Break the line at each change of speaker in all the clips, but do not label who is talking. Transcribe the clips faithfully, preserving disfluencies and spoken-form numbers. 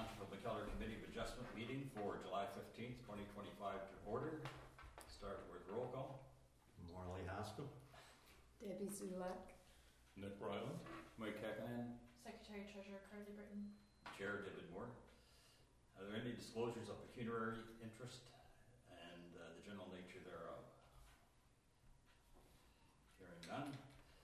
Township of McKellar Committee of Adjustment meeting for July fifteenth, twenty twenty-five to order. Start with roll call.
Morley Haskell.
Debbie Zulak.
Nick Ryland.
Mike Kekanen.
Secretary Treasurer Carly Britton.
Chair David Moore. Are there any disclosures of pecuniary interest and uh, the general nature thereof? Hearing none.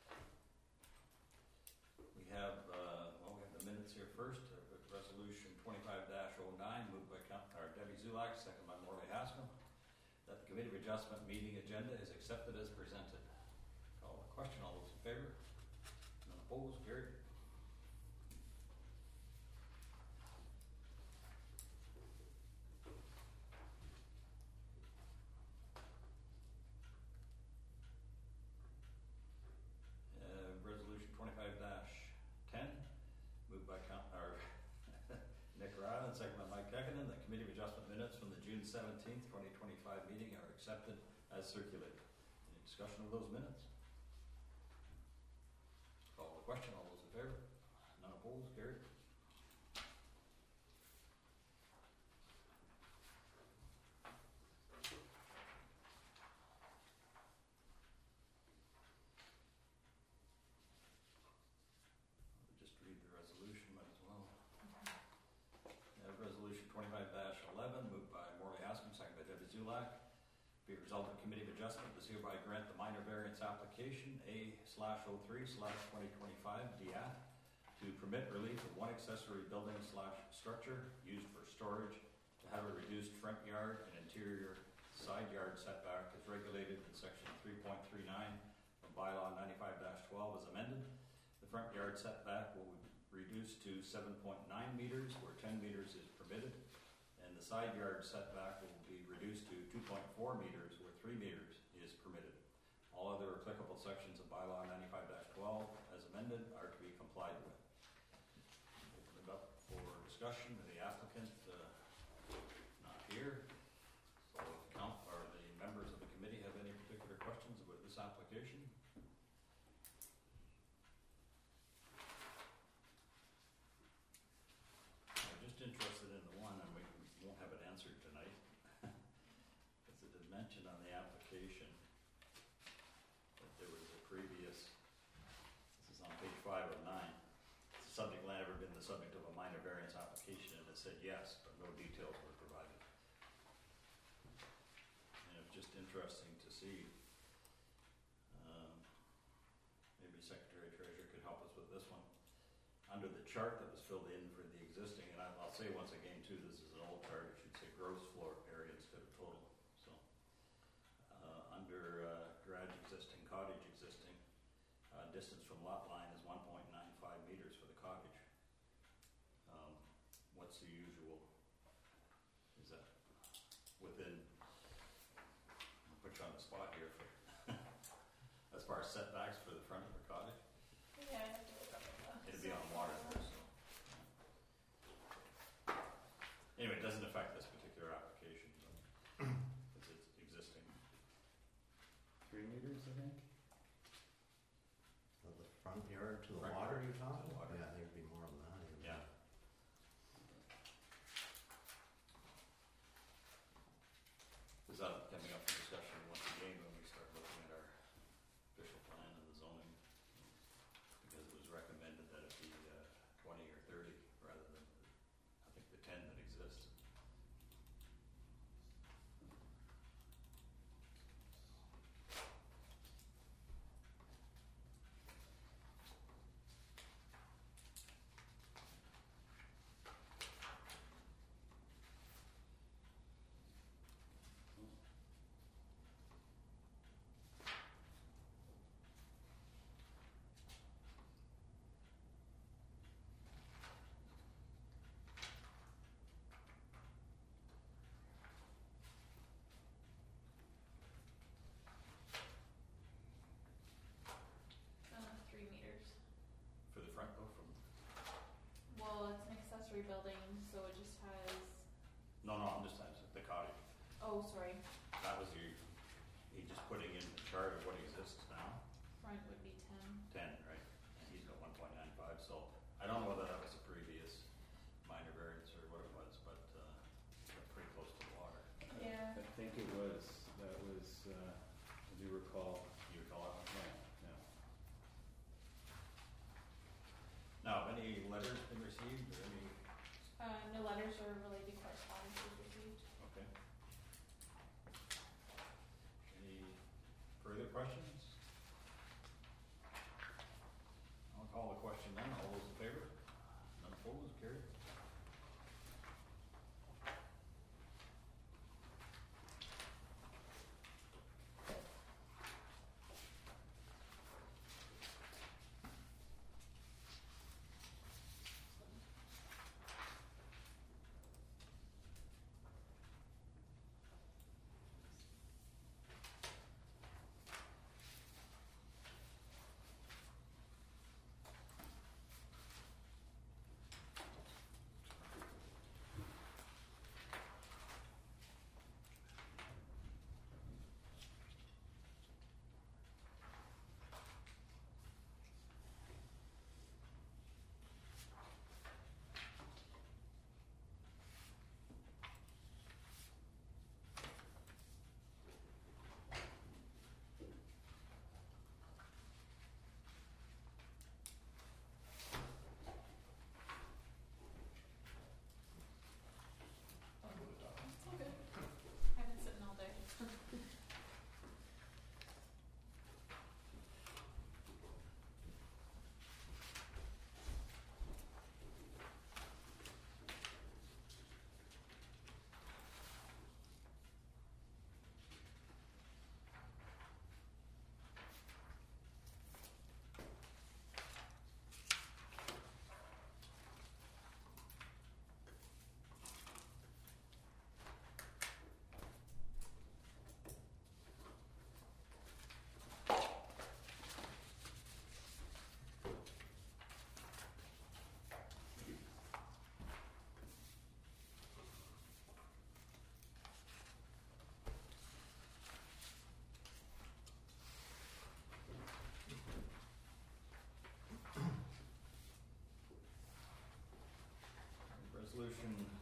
We have, uh, well, we have the minutes here first. Uh, resolution twenty-five dash oh nine, moved by Count, or Debbie Zulak, second by Morley Haskell, that the Committee of Adjustment meeting agenda is accepted as presented. Call the question. All those in favor? None opposed? Carried. Uh, resolution twenty-five dash ten, moved by Count, or Nick Ryland, second by Mike Kekanen, the Committee of Adjustment minutes from the June seventeenth, twenty twenty-five meeting are accepted as circulated. Any discussion of those minutes? Call the question. All those in favor? None opposed? Carried. Just read the resolution, might as well. Uh, resolution twenty-five dash eleven, moved by Morley Haskell, second by Debbie Zulak. Be it resolved, the Committee of Adjustment does hereby grant the minor variance application A slash oh three slash twenty twenty-five D A to permit relief of one accessory building slash structure used for storage to have a reduced front yard and interior side yard setback as regulated in section three point three nine of bylaw ninety-five dash twelve as amended. The front yard setback will be reduced to seven point nine meters where ten meters is permitted, and the side yard setback will be reduced to two point four meters where three meters is permitted. All other applicable sections of bylaw ninety-five dash twelve as amended are to be complied with. Open it up for discussion. The applicant uh, not here. So if the count or the members of the committee have any particular questions about this application? I'm just interested in the one, and we won't have it answered tonight, because it is mentioned on the application that there was a previous, this is on page five of nine, has the subject land ever been the subject of a minor variance application? And it said yes, but no details were provided. And it's just interesting to see, um, maybe Secretary Treasurer could help us with this one. Under the chart that was filled in for the existing, and I'll say once again too, this is an old chart, it should say gross floor area instead of total. So, uh, under uh, garage existing, cottage existing, uh, distance from lot line is one point nine five meters for the cottage. Um, what's the usual? Is that within? I'll put you on the spot here for as far as setbacks for the front of the cottage.
Yeah, I have to look up at that.
It'd be on water there, so. Anyway, it doesn't affect this particular application, so it's, it's existing.
Three meters, I think.
So the front yard to the
Front
water
yard
you're
to
talking?
the water.
Yeah, I think it'd be more than that. Even.
Yeah. Is that coming up for discussion once again when we start looking at our official plan and the zoning? Because it was recommended that it be uh, twenty or thirty rather than, I think, the ten that exists.
Uh, three meters.
For the front though, from
Well, it's an accessory building, so it just has.
no, no, I'm just saying the cottage.
Oh, sorry.
That was your, he just putting in the chart of what exists now.
Front would be ten.
ten, right? And he's got one point nine five, so I don't know whether that was a previous minor variance or whatever.
was, that was, uh, I do recall,
You recall that one?
yeah, yeah.
Now, have any letters been received or any,
Uh, no letters or related correspondence was received.
okay. Any further questions? I'll call the question then. All those in favor? None opposed, carried.
It's all good. I've been sitting all day. Resolution